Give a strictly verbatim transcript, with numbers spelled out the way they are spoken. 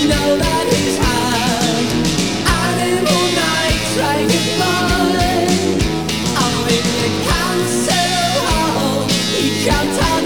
know that he's had animal nights like it's mine. I'm in the council hall, he can't